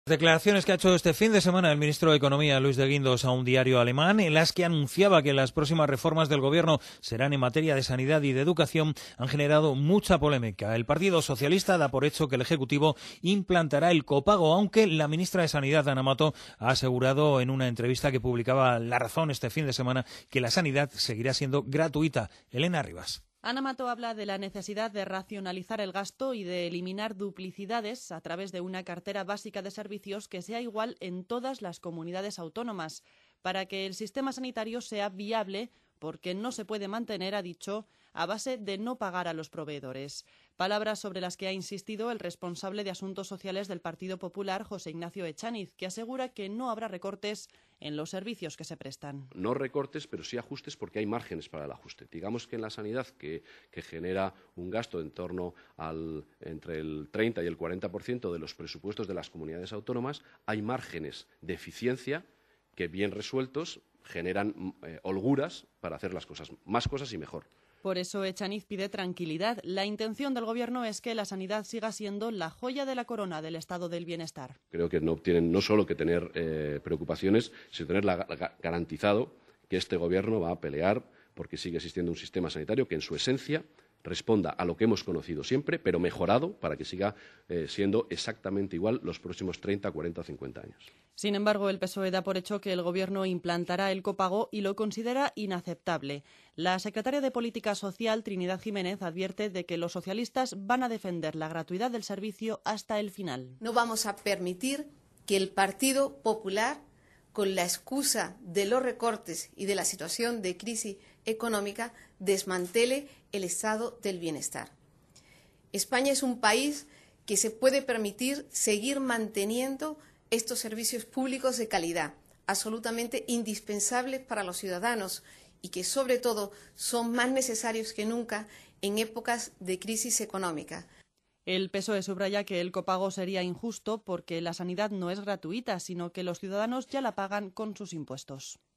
Declaraciones que ha hecho este fin de semana el ministro de Economía, Luis de Guindos, a un diario alemán, en las que anunciaba que las próximas reformas del gobierno serán en materia de sanidad y de educación, han generado mucha polémica. El Partido Socialista da por hecho que el Ejecutivo implantará el copago, aunque la ministra de Sanidad, Ana Mato, ha asegurado en una entrevista que publicaba La Razón este fin de semana que la sanidad seguirá siendo gratuita. Elena Rivas. Ana Mato habla de la necesidad de racionalizar el gasto y de eliminar duplicidades a través de una cartera básica de servicios que sea igual en todas las comunidades autónomas, para que el sistema sanitario sea viable, porque no se puede mantener, ha dicho, a base de no pagar a los proveedores. Palabras sobre las que ha insistido el responsable de Asuntos Sociales del Partido Popular, José Ignacio Echaniz, que asegura que no habrá recortes en los servicios que se prestan. No recortes, pero sí ajustes, porque hay márgenes para el ajuste. Digamos que en la sanidad, que genera un gasto en torno entre el 30 y el 40% de los presupuestos de las comunidades autónomas, hay márgenes de eficiencia que, bien resueltos, generan holguras para hacer las cosas, más cosas y mejor. Por eso Echaniz pide tranquilidad. La intención del Gobierno es que la sanidad siga siendo la joya de la corona del estado del bienestar. Creo que no tienen no solo que tener preocupaciones, sino tener garantizado que este Gobierno va a pelear porque sigue existiendo un sistema sanitario que en su esencia responda a lo que hemos conocido siempre, pero mejorado para que siga siendo exactamente igual los próximos 30, 40 o 50 años. Sin embargo, el PSOE da por hecho que el Gobierno implantará el copago y lo considera inaceptable. La secretaria de Política Social, Trinidad Jiménez, advierte de que los socialistas van a defender la gratuidad del servicio hasta el final. No vamos a permitir que el Partido Popular, con la excusa de los recortes y de la situación de crisis económica, desmantele el estado del bienestar. España es un país que se puede permitir seguir manteniendo estos servicios públicos de calidad, absolutamente indispensables para los ciudadanos y que, sobre todo, son más necesarios que nunca en épocas de crisis económica. El PSOE subraya que el copago sería injusto porque la sanidad no es gratuita, sino que los ciudadanos ya la pagan con sus impuestos.